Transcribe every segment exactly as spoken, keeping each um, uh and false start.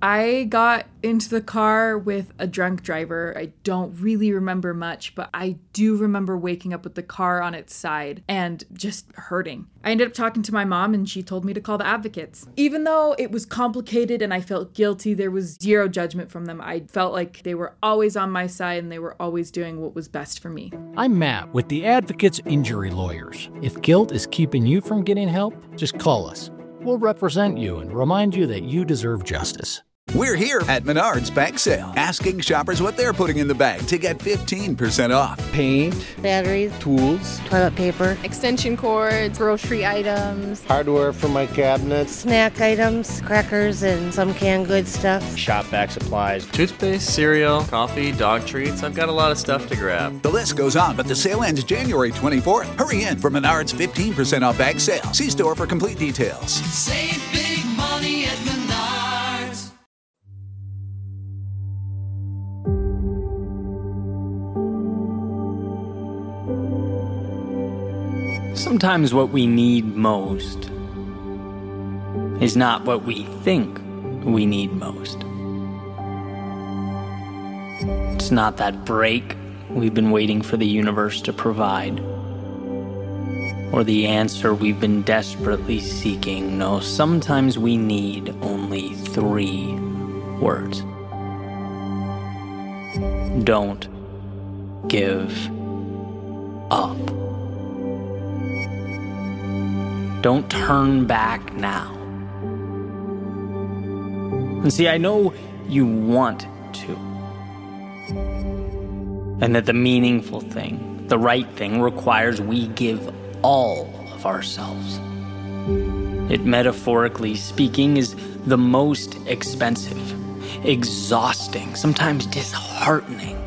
I got into the car with a drunk driver. I don't really remember much, but I do remember waking up with the car on its side and just hurting. I ended up talking to my mom and she told me to call the advocates. Even though it was complicated and I felt guilty, there was zero judgment from them. I felt like they were always on my side and they were always doing what was best for me. I'm Matt with the Advocates Injury Lawyers. If guilt is keeping you from getting help, just call us. We'll represent you and remind you that you deserve justice. We're here at Menards Bag Sale, asking shoppers what they're putting in the bag to get fifteen percent off. Paint, batteries, tools, toilet paper, extension cords, grocery items, hardware for my cabinets, snack items, crackers, and some canned goods stuff. Shop vac supplies, toothpaste, cereal, coffee, dog treats. I've got a lot of stuff to grab. The list goes on, but the sale ends January twenty-fourth. Hurry in for Menards fifteen percent off bag sale. See store for complete details. Save big money at Menards. Sometimes what we need most is not what we think we need most. It's not that break we've been waiting for the universe to provide, or the answer we've been desperately seeking. No, sometimes we need only three words. Don't give up. Don't turn back now. And see, I know you want to. And that the meaningful thing, the right thing, requires we give all of ourselves. It, metaphorically speaking, is the most expensive, exhausting, sometimes disheartening.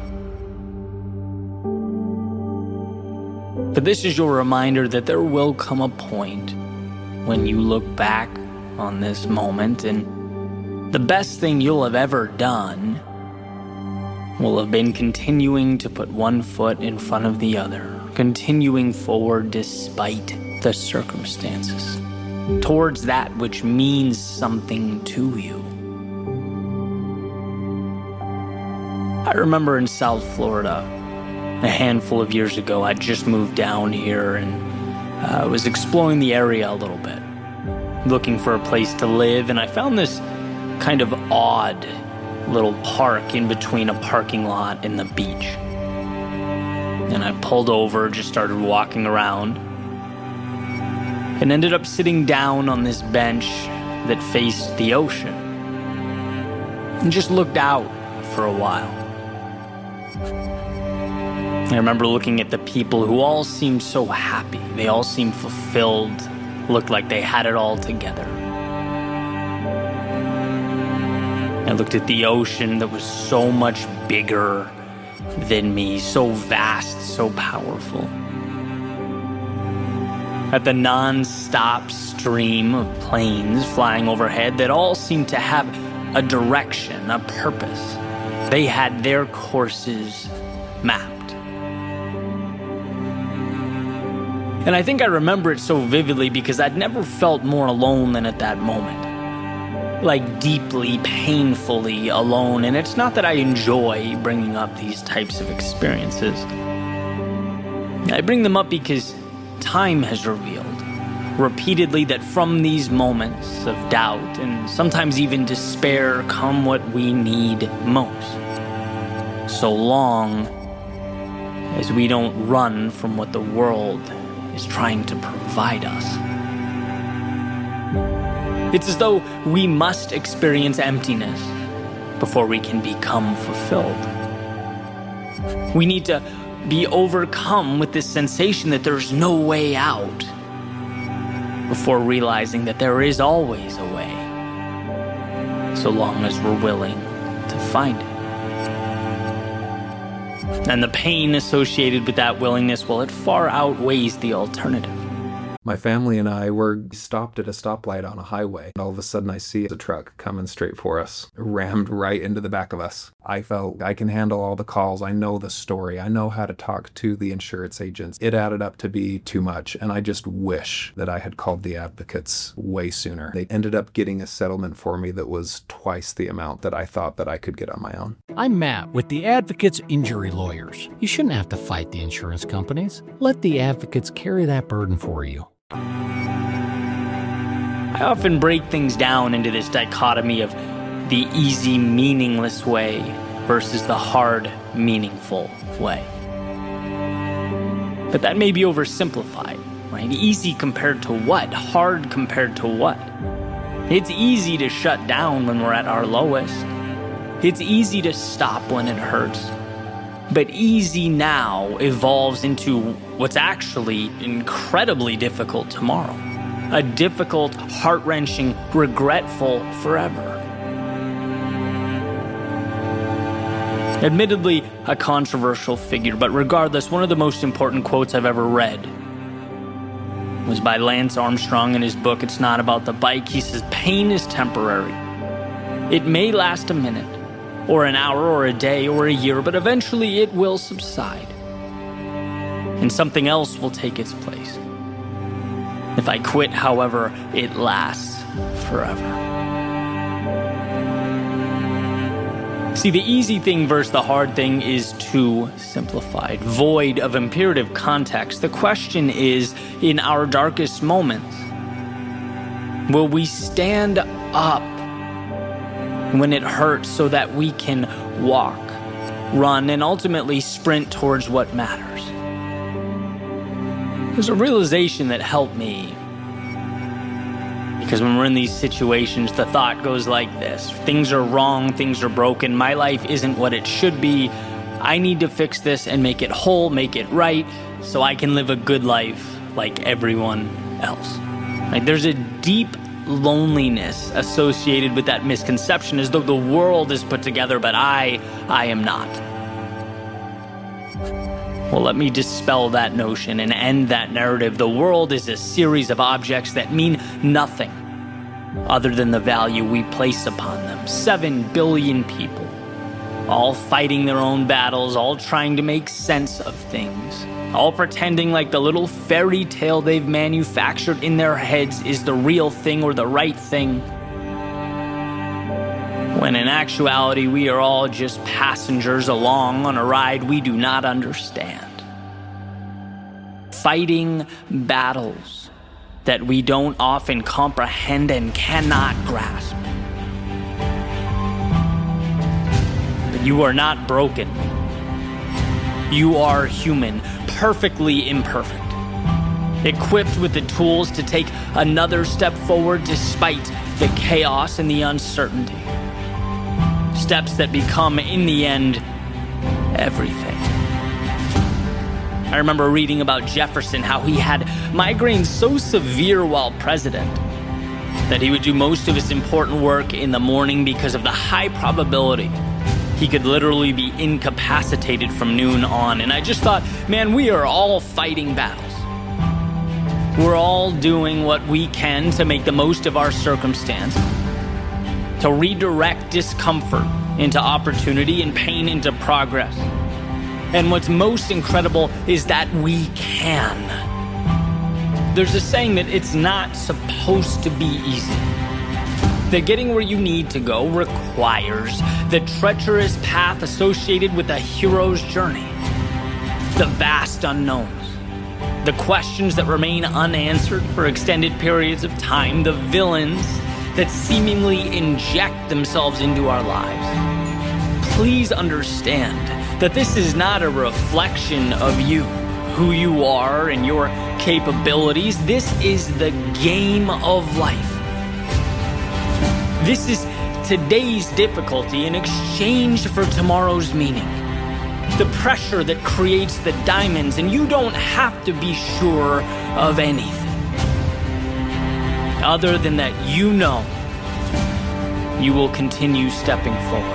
But this is your reminder that there will come a point when you look back on this moment and the best thing you'll have ever done will have been continuing to put one foot in front of the other, continuing forward despite the circumstances, towards that which means something to you. I remember in South Florida, a handful of years ago, I just moved down here and I uh, was exploring the area a little bit, looking for a place to live, and I found this kind of odd little park in between a parking lot and the beach. And I pulled over, just started walking around, and ended up sitting down on this bench that faced the ocean, and just looked out for a while. I remember looking at the people who all seemed so happy. They all seemed fulfilled, looked like they had it all together. I looked at the ocean that was so much bigger than me, so vast, so powerful. At the non-stop stream of planes flying overhead that all seemed to have a direction, a purpose. They had their courses mapped. And I think I remember it so vividly because I'd never felt more alone than at that moment. Like deeply, painfully alone. And it's not that I enjoy bringing up these types of experiences. I bring them up because time has revealed repeatedly that from these moments of doubt and sometimes even despair come what we need most. So long as we don't run from what the world is trying to provide us. It's as though we must experience emptiness before we can become fulfilled. We need to be overcome with this sensation that there's no way out before realizing that there is always a way, so long as we're willing to find it. And the pain associated with that willingness, well, it far outweighs the alternative. My family and I were stopped at a stoplight on a highway, and all of a sudden I see a truck coming straight for us, rammed right into the back of us. I felt I can handle all the calls. I know the story. I know how to talk to the insurance agents. It added up to be too much, and I just wish that I had called the advocates way sooner. They ended up getting a settlement for me that was twice the amount that I thought that I could get on my own. I'm Matt with the Advocates Injury Lawyers. You shouldn't have to fight the insurance companies. Let the advocates carry that burden for you. I often break things down into this dichotomy of the easy, meaningless way versus the hard, meaningful way. But that may be oversimplified, right? Easy compared to what? Hard compared to what? It's easy to shut down when we're at our lowest. It's easy to stop when it hurts. But easy now evolves into what's actually incredibly difficult tomorrow. A difficult, heart-wrenching, regretful forever. Admittedly, a controversial figure, but regardless, one of the most important quotes I've ever read was by Lance Armstrong in his book, It's Not About the Bike. He says, pain is temporary. It may last a minute, or an hour, or a day, or a year, but eventually it will subside, and something else will take its place. If I quit, however, it lasts forever. See, the easy thing versus the hard thing is too simplified, void of imperative context. The question is, in our darkest moments, will we stand up when it hurts so that we can walk, run, and ultimately sprint towards what matters? There's a realization that helped me. Because when we're in these situations, the thought goes like this. Things are wrong, things are broken, my life isn't what it should be. I need to fix this and make it whole, make it right, so I can live a good life like everyone else. Like, there's a deep loneliness associated with that misconception, as though the world is put together, but I, I am not. Well, let me dispel that notion and end that narrative. The world is a series of objects that mean nothing other than the value we place upon them. Seven billion people, all fighting their own battles, all trying to make sense of things, all pretending like the little fairy tale they've manufactured in their heads is the real thing or the right thing, when in actuality we are all just passengers along on a ride we do not understand. Fighting battles that we don't often comprehend and cannot grasp. But you are not broken. You are human, perfectly imperfect, equipped with the tools to take another step forward despite the chaos and the uncertainty. Steps that become, in the end, everything. I remember reading about Jefferson, how he had migraines so severe while president that he would do most of his important work in the morning because of the high probability he could literally be incapacitated from noon on. And I just thought, man, we are all fighting battles. We're all doing what we can to make the most of our circumstance, to redirect discomfort into opportunity and pain into progress. And what's most incredible is that we can. There's a saying that it's not supposed to be easy. That getting where you need to go requires the treacherous path associated with a hero's journey, the vast unknowns, the questions that remain unanswered for extended periods of time, the villains that seemingly inject themselves into our lives. Please understand that this is not a reflection of you, who you are and your capabilities. This is the game of life. This is today's difficulty in exchange for tomorrow's meaning. The pressure that creates the diamonds, and you don't have to be sure of anything other than that you know you will continue stepping forward.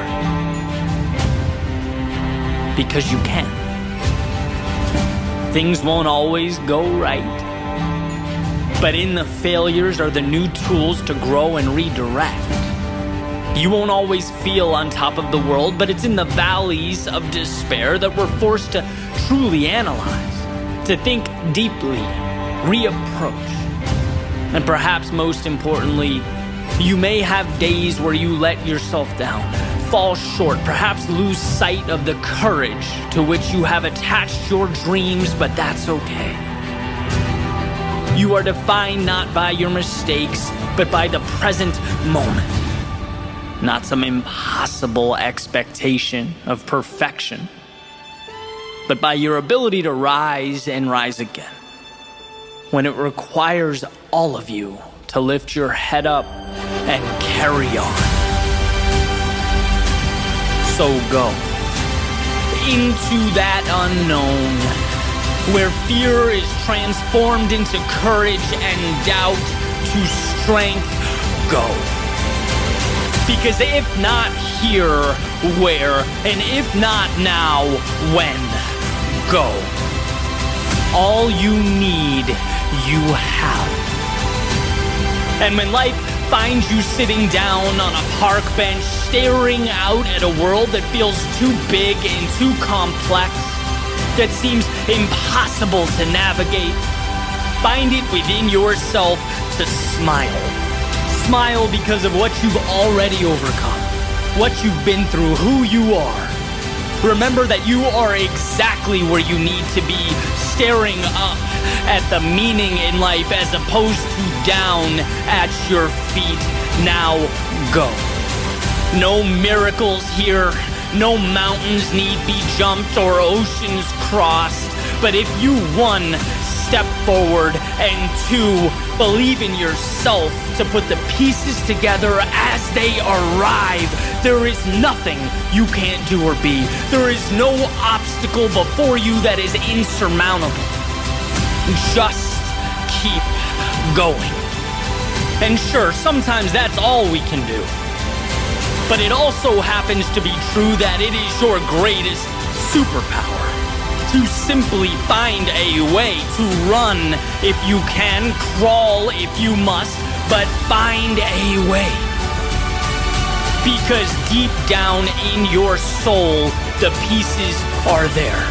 Because you can. Things won't always go right. But in the failures are the new tools to grow and redirect. You won't always feel on top of the world, but it's in the valleys of despair that we're forced to truly analyze, to think deeply, reapproach. And perhaps most importantly, you may have days where you let yourself down, fall short, perhaps lose sight of the courage to which you have attached your dreams, but that's okay. You are defined not by your mistakes, but by the present moment. Not some impossible expectation of perfection, but by your ability to rise and rise again. When it requires all of you to lift your head up and carry on. So go into that unknown, where fear is transformed into courage and doubt to strength. Go. Because if not here, where? And if not now, when? Go. All you need, you have. And when life finds you sitting down on a park bench, staring out at a world that feels too big and too complex, that seems impossible to navigate, find it within yourself to smile. Smile because of what you've already overcome, what you've been through, who you are. Remember that you are exactly where you need to be, staring up at the meaning in life as opposed to down at your feet. Now go. No miracles here. No mountains need be jumped or oceans crossed. But if you, one, step forward, and two, believe in yourself to put the pieces together as they arrive, there is nothing you can't do or be. There is no obstacle before you that is insurmountable. Just keep going. And sure, sometimes that's all we can do. But it also happens to be true that it is your greatest superpower to simply find a way to run if you can, crawl if you must, but find a way. Because deep down in your soul, the pieces are there.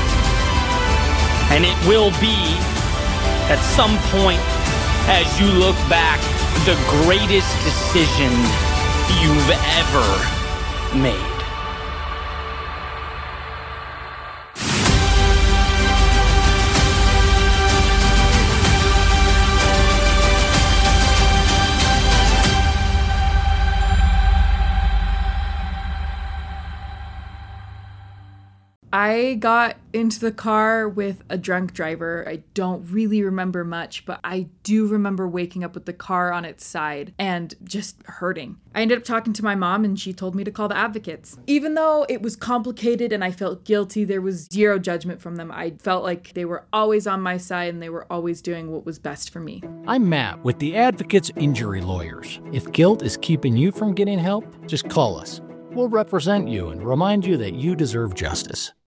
And it will be, at some point, as you look back, the greatest decision you've ever made. I got into the car with a drunk driver. I don't really remember much, but I do remember waking up with the car on its side and just hurting. I ended up talking to my mom and she told me to call the advocates. Even though it was complicated and I felt guilty, there was zero judgment from them. I felt like they were always on my side and they were always doing what was best for me. I'm Matt with the Advocates Injury Lawyers. If guilt is keeping you from getting help, just call us. We'll represent you and remind you that you deserve justice.